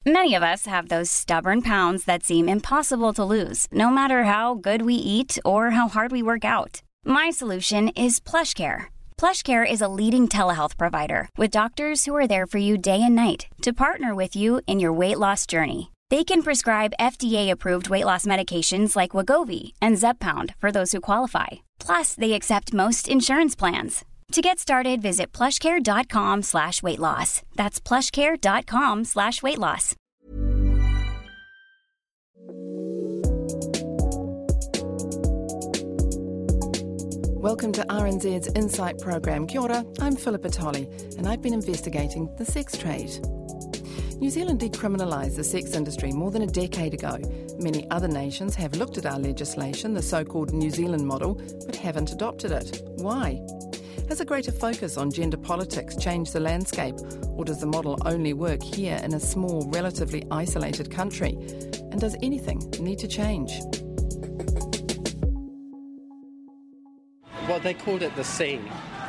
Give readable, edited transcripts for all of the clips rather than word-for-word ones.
Many of us have those stubborn pounds that seem impossible to lose, no matter how good we eat or how hard we work out. My solution is PlushCare. PlushCare is a leading telehealth provider with doctors who are there for you day and night to partner with you in your weight loss journey. They can prescribe FDA-approved weight loss medications like Wegovy and Zepbound for those who qualify. Plus, they accept most insurance plans. To get started, visit plushcare.com/weightloss. That's plushcare.com/weightloss. Welcome to RNZ's Insight Program. Kia ora, I'm Philippa Tolley, and I've been investigating the sex trade. New Zealand decriminalised the sex industry more than a decade ago. Many other nations have looked at our legislation, the so-called New Zealand model, but haven't adopted it. Why? Has a greater focus on gender politics changed the landscape, or does the model only work here in a small, relatively isolated country? And does anything need to change? Well, they called it the C,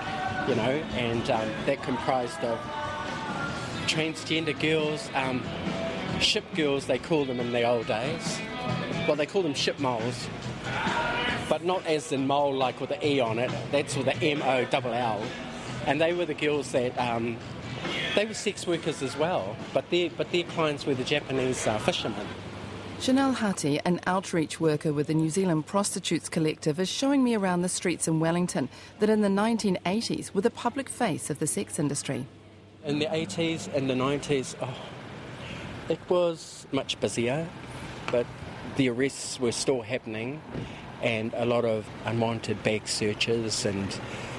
and that comprised of transgender girls, ship girls, they called them in the old days. Well, they called them ship moles, but not as in mole like with the E on it, that's with the M-O-L-L. And they were the girls that, they were sex workers as well, but their clients were the Japanese fishermen. Chanel Hati, an outreach worker with the New Zealand Prostitutes Collective, is showing me around the streets in Wellington that in the 1980s were the public face of the sex industry. In the 80s and the 90s, it was much busier, but the arrests were still happening and a lot of unwanted bag searches and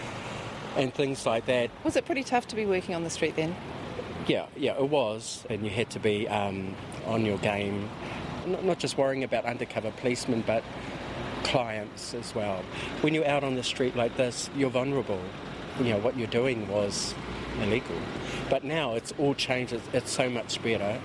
things like that. Was it pretty tough to be working on the street then? Yeah, it was, and you had to be on your game, not just worrying about undercover policemen, but clients as well. When you're out on the street like this, you're vulnerable. What you're doing was illegal. But now it's all changed, it's so much better.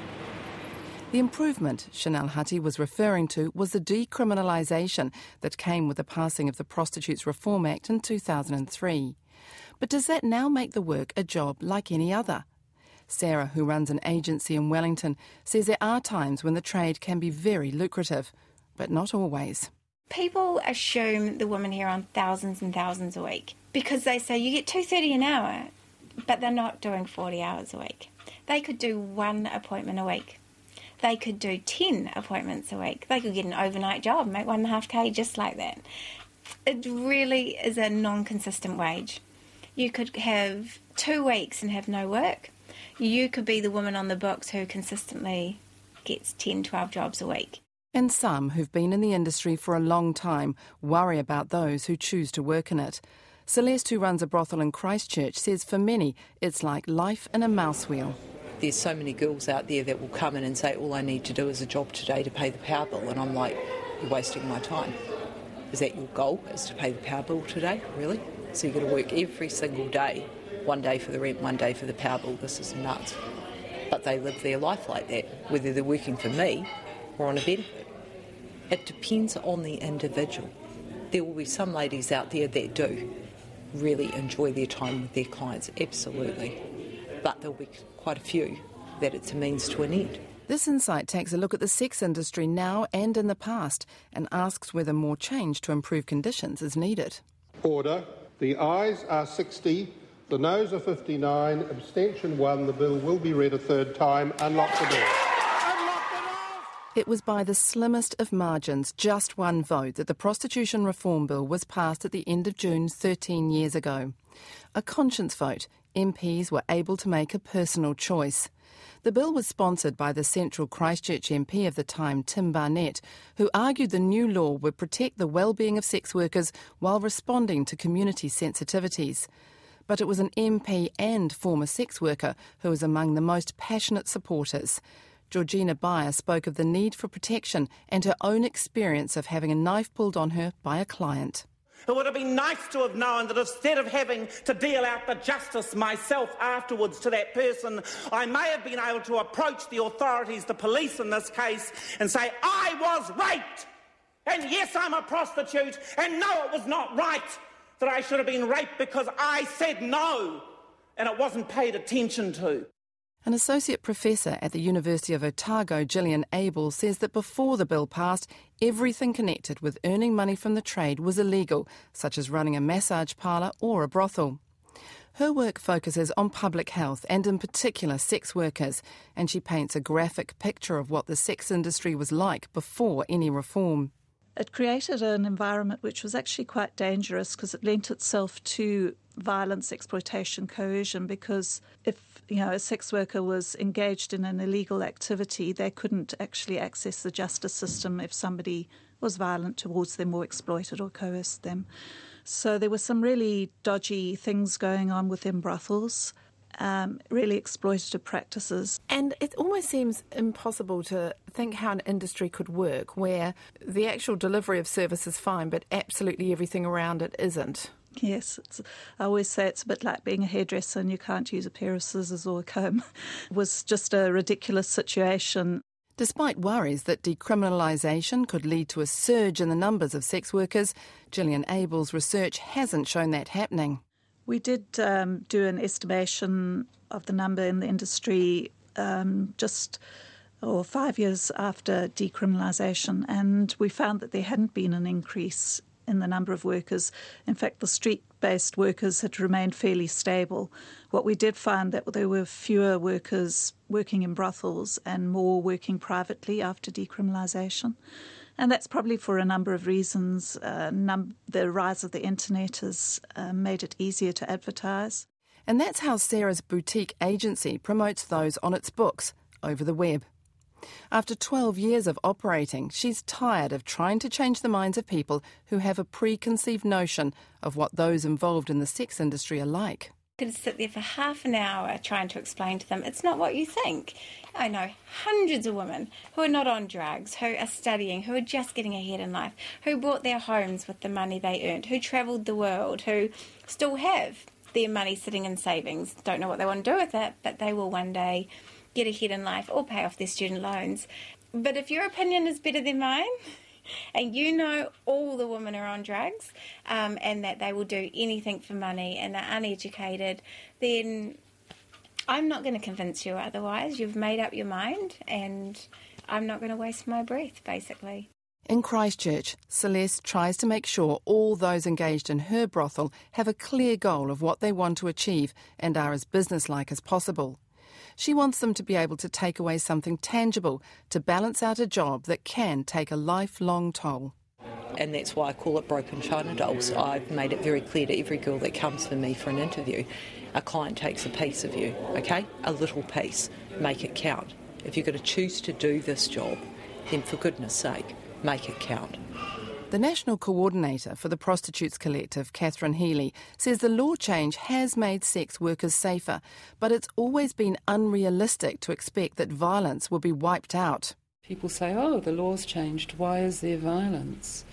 The improvement Chanel Hati was referring to was the decriminalisation that came with the passing of the Prostitutes Reform Act in 2003. But does that now make the work a job like any other? Sarah, who runs an agency in Wellington, says there are times when the trade can be very lucrative, but not always. People assume the women here are on thousands and thousands a week because they say you get $2.30 an hour, but they're not doing 40 hours a week. They could do one appointment a week. They could do 10 appointments a week. They could get an overnight job, make $1.5K just like that. It really is a non-consistent wage. You could have 2 weeks and have no work. You could be the woman on the books who consistently gets 10, 12 jobs a week. And some who've been in the industry for a long time worry about those who choose to work in it. Celeste, who runs a brothel in Christchurch, says for many it's like life in a mouse wheel. There's so many girls out there that will come in and say, all I need to do is a job today to pay the power bill. And I'm like, you're wasting my time. Is that your goal, is to pay the power bill today? Really? So you've got to work every single day. One day for the rent, one day for the power bill. This is nuts. But they live their life like that, whether they're working for me or on a benefit. It depends on the individual. There will be some ladies out there that do really enjoy their time with their clients, absolutely. But there'll be quite a few that it's a means to an end. This insight takes a look at the sex industry now and in the past and asks whether more change to improve conditions is needed. Order. The ayes are 60, the noes are 59, abstention 1. The bill will be read a third time. Unlock the door. It was by the slimmest of margins, just one vote, that the Prostitution Reform Bill was passed at the end of June 13 years ago. A conscience vote. MPs were able to make a personal choice. The bill was sponsored by the Central Christchurch MP of the time, Tim Barnett, who argued the new law would protect the well-being of sex workers while responding to community sensitivities. But it was an MP and former sex worker who was among the most passionate supporters. Georgina Beyer spoke of the need for protection and her own experience of having a knife pulled on her by a client. It would have been nice to have known that instead of having to deal out the justice myself afterwards to that person, I may have been able to approach the authorities, the police in this case, and say, I was raped! And yes, I'm a prostitute, and no, it was not right that I should have been raped because I said no, and it wasn't paid attention to. An associate professor at the University of Otago, Gillian Abel, says that before the bill passed, everything connected with earning money from the trade was illegal, such as running a massage parlour or a brothel. Her work focuses on public health and in particular sex workers, and she paints a graphic picture of what the sex industry was like before any reform. It created an environment which was actually quite dangerous because it lent itself to violence, exploitation, coercion, because if a sex worker was engaged in an illegal activity, they couldn't actually access the justice system if somebody was violent towards them or exploited or coerced them. So there were some really dodgy things going on within brothels, really exploitative practices. And it almost seems impossible to think how an industry could work where the actual delivery of service is fine, but absolutely everything around it isn't. Yes, I always say it's a bit like being a hairdresser and you can't use a pair of scissors or a comb. It was just a ridiculous situation. Despite worries that decriminalisation could lead to a surge in the numbers of sex workers, Gillian Abel's research hasn't shown that happening. We did do an estimation of the number in the industry 5 years after decriminalisation, and we found that there hadn't been an increase in the number of workers. In fact, the street-based workers had remained fairly stable. What we did find that there were fewer workers working in brothels and more working privately after decriminalisation. And that's probably for a number of reasons. The rise of the internet has made it easier to advertise. And that's how Sarah's boutique agency promotes those on its books over the web. After 12 years of operating, she's tired of trying to change the minds of people who have a preconceived notion of what those involved in the sex industry are like. I could sit there for half an hour trying to explain to them, it's not what you think. I know hundreds of women who are not on drugs, who are studying, who are just getting ahead in life, who bought their homes with the money they earned, who travelled the world, who still have their money sitting in savings, don't know what they want to do with it, but they will one day get ahead in life or pay off their student loans. But if your opinion is better than mine, and you know all the women are on drugs and that they will do anything for money and are uneducated, then I'm not going to convince you otherwise. You've made up your mind and I'm not going to waste my breath, basically. In Christchurch, Celeste tries to make sure all those engaged in her brothel have a clear goal of what they want to achieve and are as businesslike as possible. She wants them to be able to take away something tangible to balance out a job that can take a lifelong toll. And that's why I call it broken china dolls. I've made it very clear to every girl that comes to me for an interview, a client takes a piece of you, okay? A little piece. Make it count. If you're going to choose to do this job, then for goodness sake, make it count. The National Coordinator for the Prostitutes Collective, Catherine Healy, says the law change has made sex workers safer, but it's always been unrealistic to expect that violence will be wiped out. People say, oh, the law's changed, why is there violence?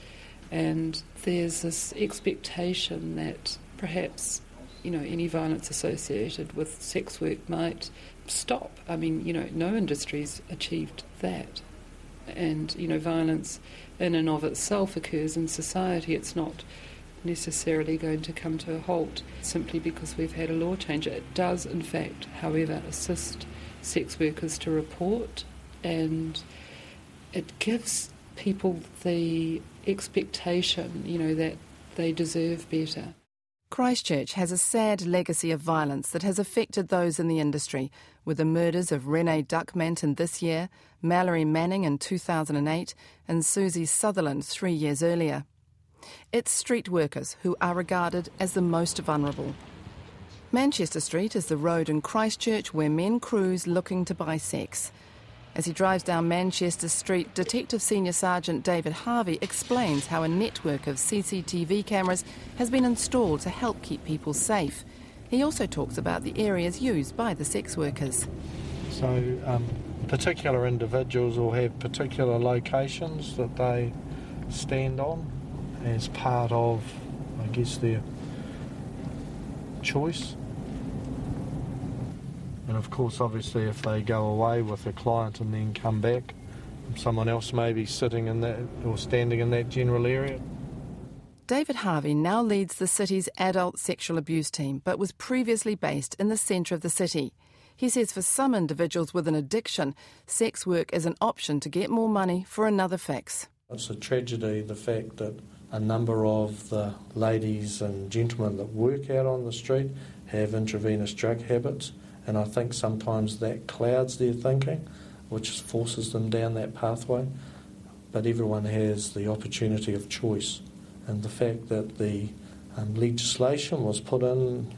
And there's this expectation that perhaps, any violence associated with sex work might stop. I mean, no industry's achieved that. And, violence in and of itself occurs in society. It's not necessarily going to come to a halt simply because we've had a law change. It does, in fact, however, assist sex workers to report, and it gives people the expectation, that they deserve better. Christchurch has a sad legacy of violence that has affected those in the industry, with the murders of Renee Duckmanton this year, Mallory Manning in 2008 and Susie Sutherland 3 years earlier. It's street workers who are regarded as the most vulnerable. Manchester Street is the road in Christchurch where men cruise looking to buy sex. As he drives down Manchester Street, Detective Senior Sergeant David Harvey explains how a network of CCTV cameras has been installed to help keep people safe. He also talks about the areas used by the sex workers. So particular individuals will have particular locations that they stand on as part of, their choice. And of course, obviously, if they go away with a client and then come back, someone else may be sitting in that or standing in that general area. David Harvey now leads the city's adult sexual abuse team, but was previously based in the centre of the city. He says for some individuals with an addiction, sex work is an option to get more money for another fix. It's a tragedy, the fact that a number of the ladies and gentlemen that work out on the street have intravenous drug habits, and I think sometimes that clouds their thinking, which forces them down that pathway. But everyone has the opportunity of choice, and the fact that the legislation was put in,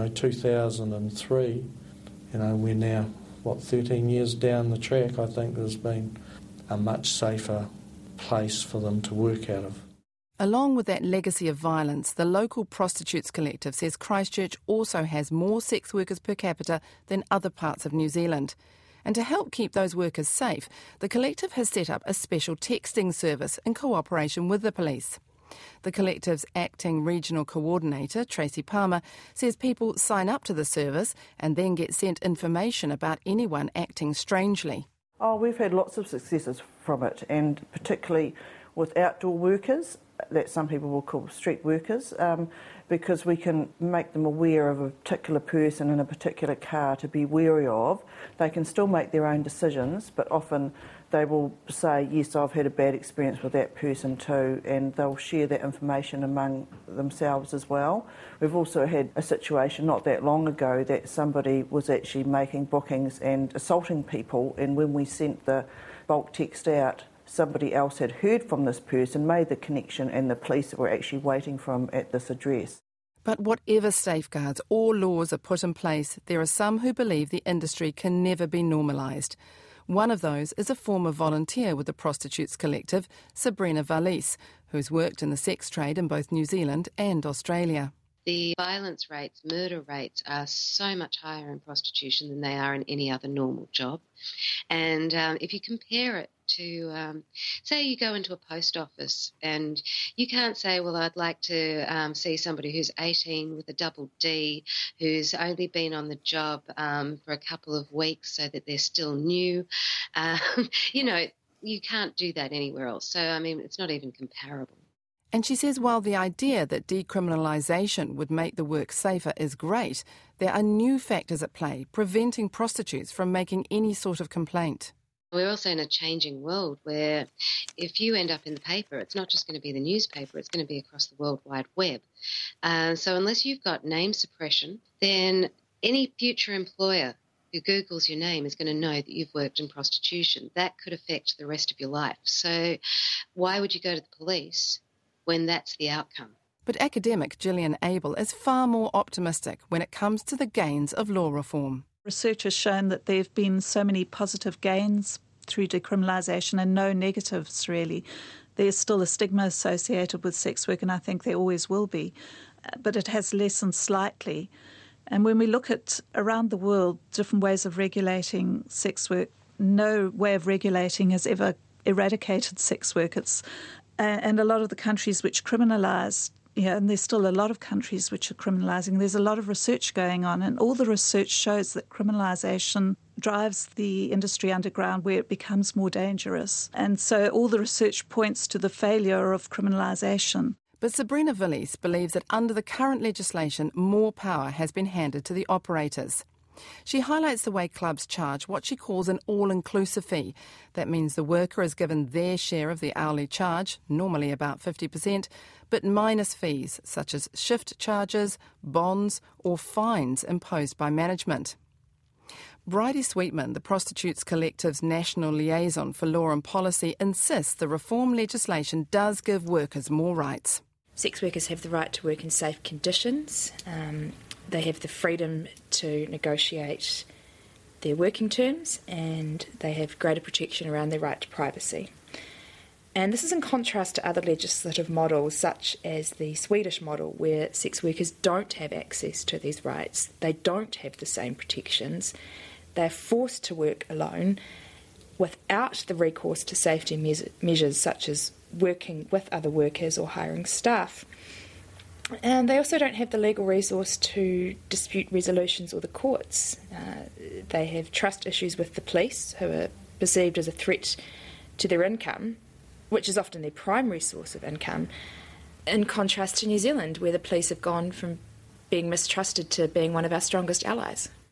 2003, we're now, 13 years down the track. I think there's been a much safer place for them to work out of. Along with that legacy of violence, the local Prostitutes Collective says Christchurch also has more sex workers per capita than other parts of New Zealand. And to help keep those workers safe, the collective has set up a special texting service in cooperation with the police. The collective's acting regional coordinator, Tracy Palmer, says people sign up to the service and then get sent information about anyone acting strangely. Oh, we've had lots of successes from it, and particularly with outdoor workers, that some people will call street workers, because we can make them aware of a particular person in a particular car to be wary of. They can still make their own decisions, but often they will say, yes, I've had a bad experience with that person too, and they'll share that information among themselves as well. We've also had a situation not that long ago that somebody was actually making bookings and assaulting people, and when we sent the bulk text out, somebody else had heard from this person, made the connection, and the police were actually waiting for him at this address. But whatever safeguards or laws are put in place, there are some who believe the industry can never be normalised. One of those is a former volunteer with the Prostitutes Collective, Sabrina Valise, who's worked in the sex trade in both New Zealand and Australia. The violence rates, murder rates are so much higher in prostitution than they are in any other normal job. And if you compare it to, say you go into a post office and you can't say, well, I'd like to see somebody who's 18 with a double D, who's only been on the job for a couple of weeks so that they're still new. You can't do that anywhere else. So, it's not even comparable. And she says while the idea that decriminalisation would make the work safer is great, there are new factors at play preventing prostitutes from making any sort of complaint. We're also in a changing world where if you end up in the paper, it's not just going to be the newspaper, it's going to be across the World Wide Web. So unless you've got name suppression, then any future employer who Googles your name is going to know that you've worked in prostitution. That could affect the rest of your life. So why would you go to the police when that's the outcome? But academic Gillian Abel is far more optimistic when it comes to the gains of law reform. Research has shown that there have been so many positive gains through decriminalisation and no negatives, really. There's still a stigma associated with sex work, and I think there always will be, but it has lessened slightly. And when we look at around the world different ways of regulating sex work, no way of regulating has ever eradicated sex work. And a lot of the countries which criminalise, and there's still a lot of countries which are criminalising, there's a lot of research going on, and all the research shows that criminalisation drives the industry underground where it becomes more dangerous. And so all the research points to the failure of criminalisation. But Sabrina Valise believes that under the current legislation, more power has been handed to the operators. She highlights the way clubs charge what she calls an all-inclusive fee. That means the worker is given their share of the hourly charge, normally about 50%, but minus fees such as shift charges, bonds or fines imposed by management. Bridie Sweetman, the Prostitutes Collective's national liaison for law and policy, insists the reform legislation does give workers more rights. Sex workers have the right to work in safe conditions. They have the freedom to negotiate their working terms, and they have greater protection around their right to privacy. And this is in contrast to other legislative models, such as the Swedish model, where sex workers don't have access to these rights. They don't have the same protections. They're forced to work alone without the recourse to safety measures, such as working with other workers or hiring staff. And they also don't have the legal resource to dispute resolutions or the courts. They have trust issues with the police, who are perceived as a threat to their income, which is often their primary source of income, in contrast to New Zealand, where the police have gone from being mistrusted to being one of our strongest allies.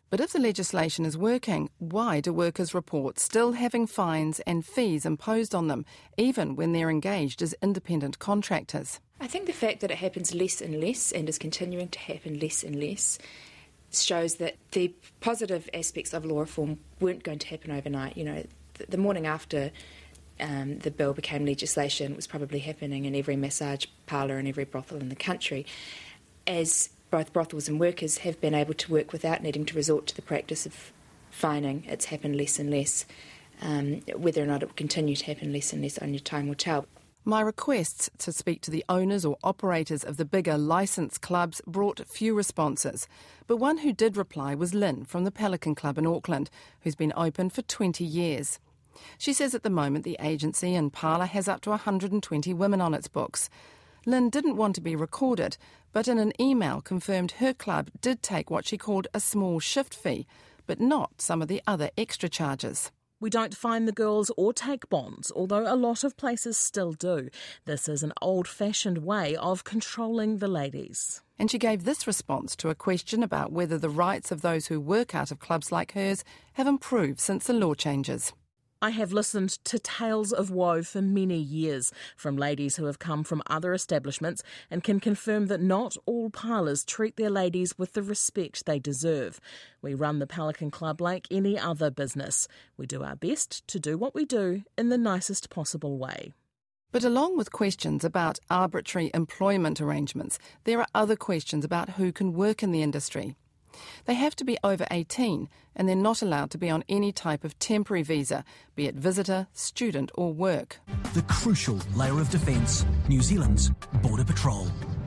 But if the legislation is working, why do workers report still having fines and fees imposed on them, even when they're engaged as independent contractors? I think the fact that it happens less and less and is continuing to happen less and less shows that the positive aspects of law reform weren't going to happen overnight. You know, the morning after the bill became legislation, it was probably happening in every massage parlour and every brothel in the country, as both brothels and workers have been able to work without needing to resort to the practice of fining. It's happened less and less. Whether or not it will continue to happen less and less, only time will tell. My requests to speak to the owners or operators of the bigger licensed clubs brought few responses, but one who did reply was Lynn from the Pelican Club in Auckland, who's been open for 20 years. She says at the moment the agency in Parlour has up to 120 women on its books. Lynn didn't want to be recorded, but in an email confirmed her club did take what she called a small shift fee, but not some of the other extra charges. We don't fine the girls or take bonds, although a lot of places still do. This is an old-fashioned way of controlling the ladies. And she gave this response to a question about whether the rights of those who work out of clubs like hers have improved since the law changes. I have listened to tales of woe for many years from ladies who have come from other establishments and can confirm that not all parlours treat their ladies with the respect they deserve. We run the Pelican Club like any other business. We do our best to do what we do in the nicest possible way. But along with questions about arbitrary employment arrangements, there are other questions about who can work in the industry. They have to be over 18 and they're not allowed to be on any type of temporary visa, be it visitor, student or work. The crucial layer of defence, New Zealand's Border Patrol.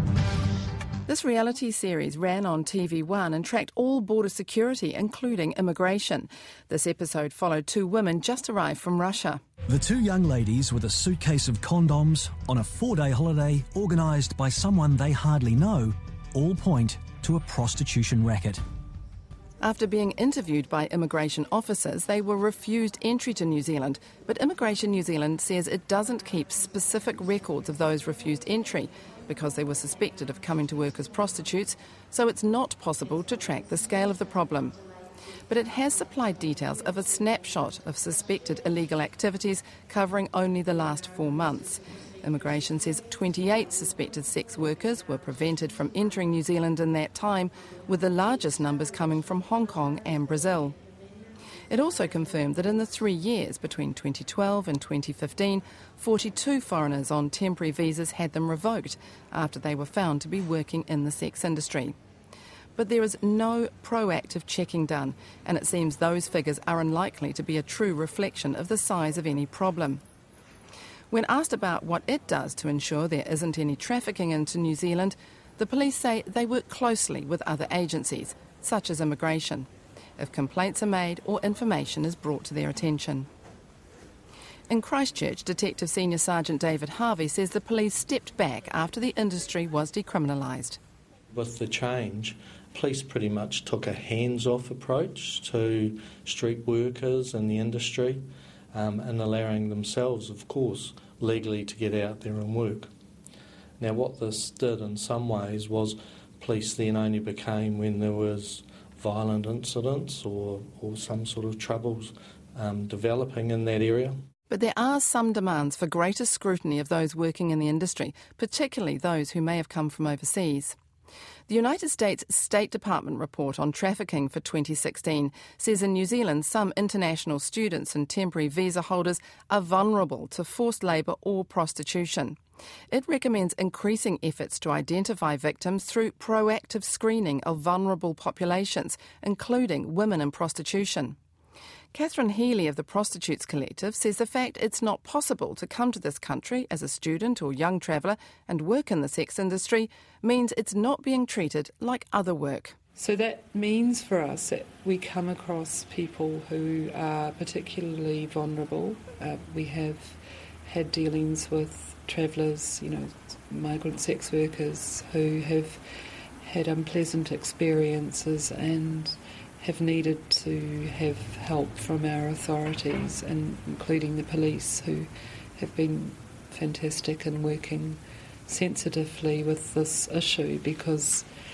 This reality series ran on TV1 and tracked all border security, including immigration. This episode followed two women just arrived from Russia. The two young ladies with a suitcase of condoms on a 4-day holiday organised by someone they hardly know all point to a prostitution racket. After being interviewed by immigration officers, they were refused entry to New Zealand, but Immigration New Zealand says it doesn't keep specific records of those refused entry because they were suspected of coming to work as prostitutes, so it's not possible to track the scale of the problem. But it has supplied details of a snapshot of suspected illegal activities covering only the last 4 months. Immigration says 28 suspected sex workers were prevented from entering New Zealand in that time, with the largest numbers coming from Hong Kong and Brazil. It also confirmed that in the 3 years between 2012 and 2015, 42 foreigners on temporary visas had them revoked after they were found to be working in the sex industry. But there is no proactive checking done, and it seems those figures are unlikely to be a true reflection of the size of any problem. When asked about what it does to ensure there isn't any trafficking into New Zealand, the police say they work closely with other agencies, such as immigration, if complaints are made or information is brought to their attention. In Christchurch, Detective Senior Sergeant David Harvey says the police stepped back after the industry was decriminalised. With the change, police pretty much took a hands-off approach to street workers and the industry, and allowing themselves, of course, legally to get out there and work. Now, what this did in some ways was police then only became when there was violent incidents or some sort of troubles developing in that area. But there are some demands for greater scrutiny of those working in the industry, particularly those who may have come from overseas. The United States State Department report on trafficking for 2016 says in New Zealand some international students and temporary visa holders are vulnerable to forced labour or prostitution. It recommends increasing efforts to identify victims through proactive screening of vulnerable populations, including women in prostitution. Catherine Healy of the Prostitutes Collective says the fact it's not possible to come to this country as a student or young traveller and work in the sex industry means it's not being treated like other work. So that means for us that we come across people who are particularly vulnerable. We have had dealings with travellers, migrant sex workers who have had unpleasant experiences and have needed to have help from our authorities, and including the police, who have been fantastic in working sensitively with this issue, because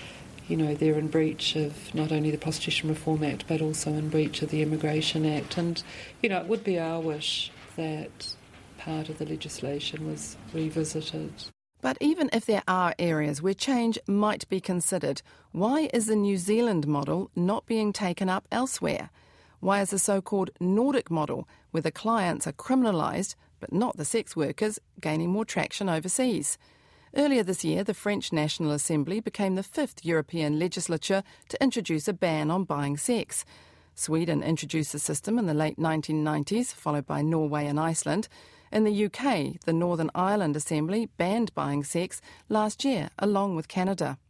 they're in breach of not only the Prostitution Reform Act but also in breach of the Immigration Act. And, it would be our wish that part of the legislation was revisited. But even if there are areas where change might be considered, why is the New Zealand model not being taken up elsewhere? Why is the so-called Nordic model, where the clients are criminalised but not the sex workers, gaining more traction overseas? Earlier this year, the French National Assembly became the 5th European legislature to introduce a ban on buying sex. Sweden introduced the system in the late 1990s, followed by Norway and Iceland. In the UK, the Northern Ireland Assembly banned buying sex last year, along with Canada.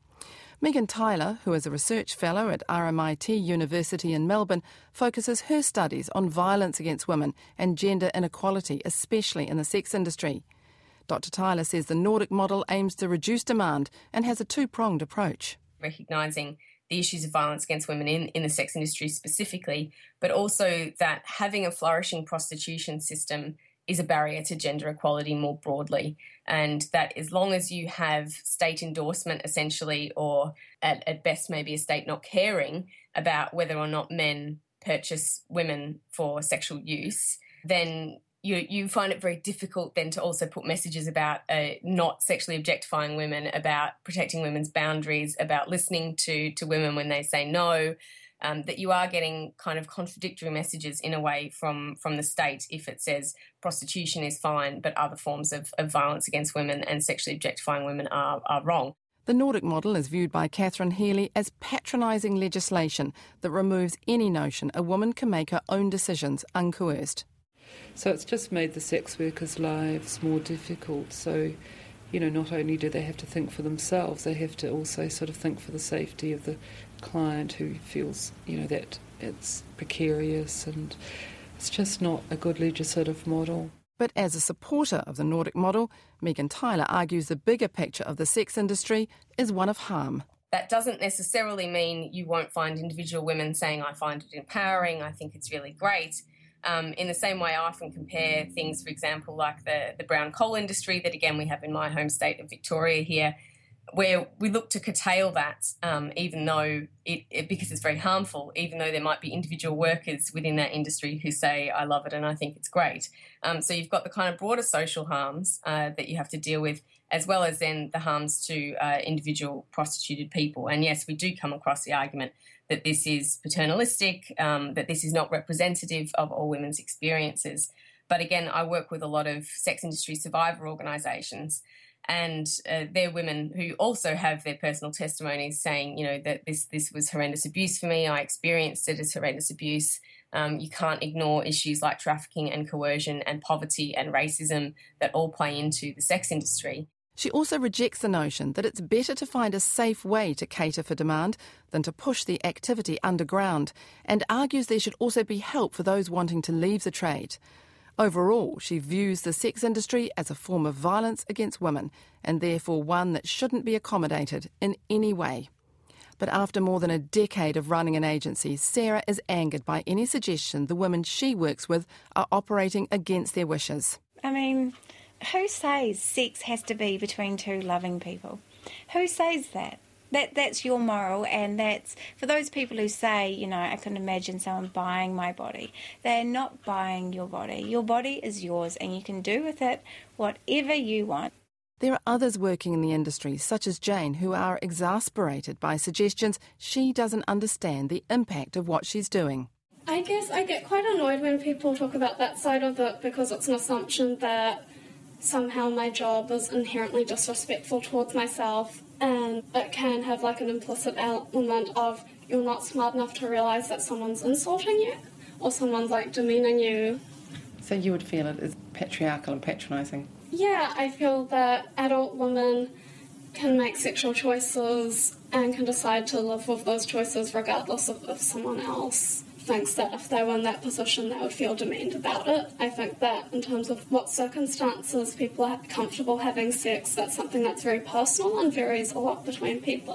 Megan Tyler, who is a research fellow at RMIT University in Melbourne, focuses her studies on violence against women and gender inequality, especially in the sex industry. Dr. Tyler says the Nordic model aims to reduce demand and has a two-pronged approach. Recognising the issues of violence against women in the sex industry specifically, but also that having a flourishing prostitution system is a barrier to gender equality more broadly, and that as long as you have state endorsement essentially, or at best maybe a state not caring about whether or not men purchase women for sexual use, then you find it very difficult then to also put messages about not sexually objectifying women, about protecting women's boundaries, about listening to women when they say no, that you are getting kind of contradictory messages in a way from the state if it says prostitution is fine but other forms of violence against women and sexually objectifying women are wrong. The Nordic model is viewed by Catherine Healy as patronising legislation that removes any notion a woman can make her own decisions uncoerced. So it's just made the sex workers' lives more difficult. So, not only do they have to think for themselves, they have to also sort of think for the safety of the client who feels, that it's precarious, and it's just not a good legislative model. But as a supporter of the Nordic model, Megan Tyler argues the bigger picture of the sex industry is one of harm. That doesn't necessarily mean you won't find individual women saying, I find it empowering, I think it's really great. In the same way, I often compare things, for example, like the brown coal industry that, again, we have in my home state of Victoria here, where we look to curtail that, even though because it's very harmful, even though there might be individual workers within that industry who say, I love it and I think it's great. So you've got the kind of broader social harms that you have to deal with, as well as then the harms to individual prostituted people. And yes, we do come across the argument that this is paternalistic, that this is not representative of all women's experiences. But again, I work with a lot of sex industry survivor organisations, and they're women who also have their personal testimonies saying, that this was horrendous abuse for me, I experienced it as horrendous abuse. You can't ignore issues like trafficking and coercion and poverty and racism that all play into the sex industry. She also rejects the notion that it's better to find a safe way to cater for demand than to push the activity underground, and argues there should also be help for those wanting to leave the trade. Overall, she views the sex industry as a form of violence against women, and therefore one that shouldn't be accommodated in any way. But after more than a decade of running an agency, Sarah is angered by any suggestion the women she works with are operating against their wishes. I mean, who says sex has to be between two loving people? Who says that? That's your moral, and that's for those people who say, I can imagine someone buying my body. They're not buying your body. Your body is yours, and you can do with it whatever you want. There are others working in the industry, such as Jane, who are exasperated by suggestions she doesn't understand the impact of what she's doing. I guess I get quite annoyed when people talk about that side of it, because it's an assumption that somehow my job is inherently disrespectful towards myself, and it can have like an implicit element of you're not smart enough to realise that someone's insulting you or someone's like demeaning you. So you would feel it as patriarchal and patronising? Yeah, I feel that adult women can make sexual choices and can decide to live with those choices regardless of if someone else thinks that if they were in that position they would feel demeaned about it. I think that in terms of what circumstances people are comfortable having sex, that's something that's very personal and varies a lot between people.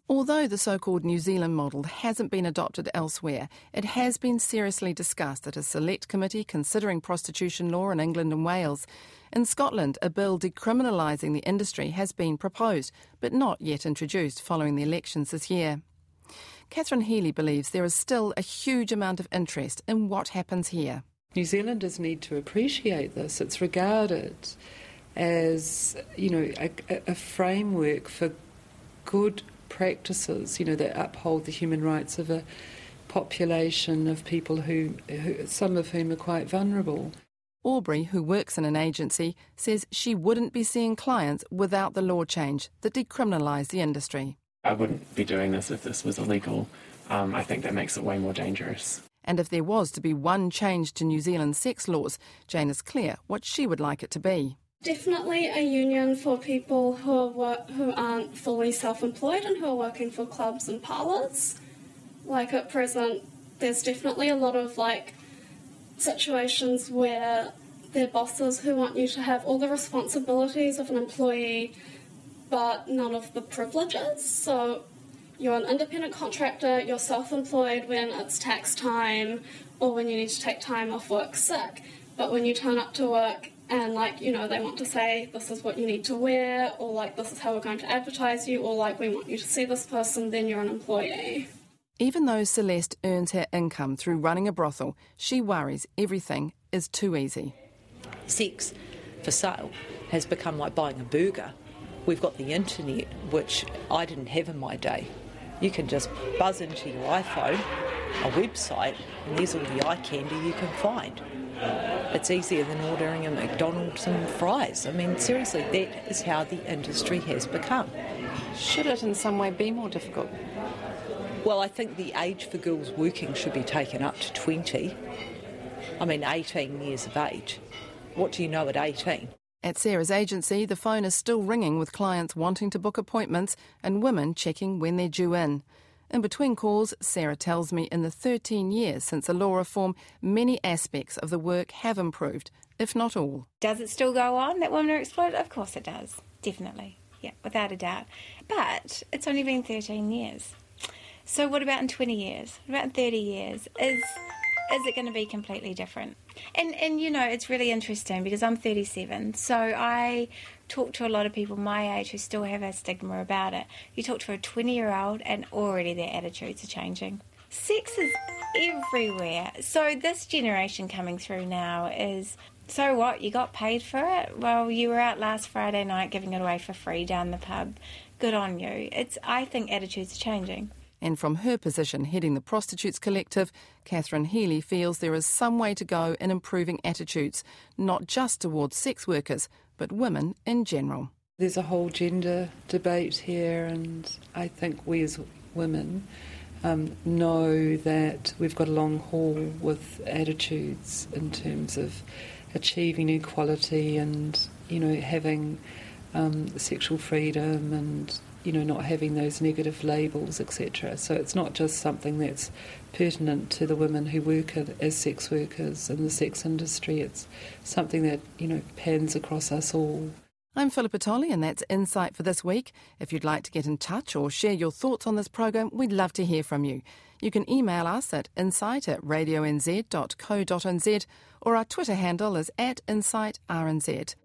Although the so-called New Zealand model hasn't been adopted elsewhere, it has been seriously discussed at a select committee considering prostitution law in England and Wales. In Scotland, a bill decriminalising the industry has been proposed, but not yet introduced following the elections this year. Catherine Healy believes there is still a huge amount of interest in what happens here. New Zealanders need to appreciate this. It's regarded as, a framework for good practices, that uphold the human rights of a population of people who some of whom are quite vulnerable. Aubrey, who works in an agency, says she wouldn't be seeing clients without the law change that decriminalised the industry. I wouldn't be doing this if this was illegal. I think that makes it way more dangerous. And if there was to be one change to New Zealand's sex laws, Jane is clear what she would like it to be. Definitely a union for people who aren't fully self-employed and who are working for clubs and parlours. Like at present, there's definitely a lot of situations where there are bosses who want you to have all the responsibilities of an employee but none of the privileges. So you're an independent contractor, you're self-employed when it's tax time or when you need to take time off work sick. But when you turn up to work and, they want to say, this is what you need to wear, or, this is how we're going to advertise you, or, we want you to see this person, then you're an employee. Even though Celeste earns her income through running a brothel, she worries everything is too easy. Sex for sale has become like buying a burger. We've got the internet, which I didn't have in my day. You can just buzz into your iPhone, a website, and there's all the eye candy you can find. It's easier than ordering a McDonald's and fries. I mean, seriously, that is how the industry has become. Should it in some way be more difficult? Well, I think the age for girls working should be taken up to 20. 18 years of age. What do you know at 18? At Sarah's agency, the phone is still ringing with clients wanting to book appointments and women checking when they're due in. In between calls, Sarah tells me in the 13 years since the law reform, many aspects of the work have improved, if not all. Does it still go on, that women are exploited? Of course it does, definitely, yeah, without a doubt. But it's only been 13 years. So what about in 20 years? What about in 30 years? Is it going to be completely different? And it's really interesting because I'm 37, so I talk to a lot of people my age who still have a stigma about it. You talk to a 20-year-old and already their attitudes are changing. Sex is everywhere. So this generation coming through now is, so what, you got paid for it? Well, you were out last Friday night giving it away for free down the pub. Good on you. I think attitudes are changing. And from her position heading the Prostitutes Collective, Catherine Healy feels there is some way to go in improving attitudes, not just towards sex workers, but women in general. There's a whole gender debate here, and I think we as women know that we've got a long haul with attitudes in terms of achieving equality and, having sexual freedom and not having those negative labels, etc. So it's not just something that's pertinent to the women who work as sex workers in the sex industry. It's something that, pans across us all. I'm Philippa Tolley, and that's Insight for this week. If you'd like to get in touch or share your thoughts on this program, we'd love to hear from you. You can email us at insight@radionz.co.nz, or our Twitter handle is @InsightRNZ.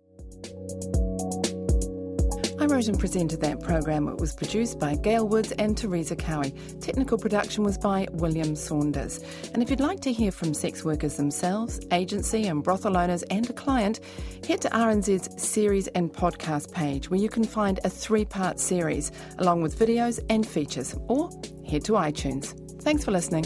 I wrote and presented that program. It was produced by Gail Woods and Teresa Cowie. Technical production was by William Saunders. And if you'd like to hear from sex workers themselves, agency and brothel owners and a client, head to RNZ's series and podcast page where you can find a 3-part series along with videos and features, or head to iTunes. Thanks for listening.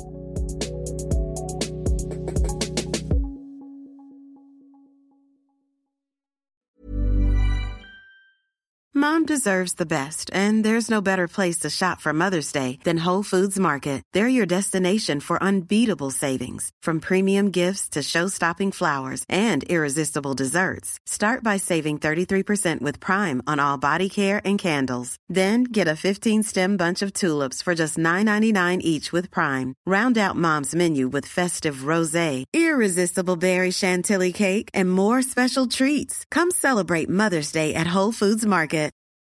Mom deserves the best, and there's no better place to shop for Mother's Day than Whole Foods Market. They're your destination for unbeatable savings, from premium gifts to show-stopping flowers and irresistible desserts. Start by saving 33% with Prime on all body care and candles. Then get a 15-stem bunch of tulips for just $9.99 each with Prime. Round out Mom's menu with festive rosé, irresistible berry chantilly cake, and more special treats. Come celebrate Mother's Day at Whole Foods Market.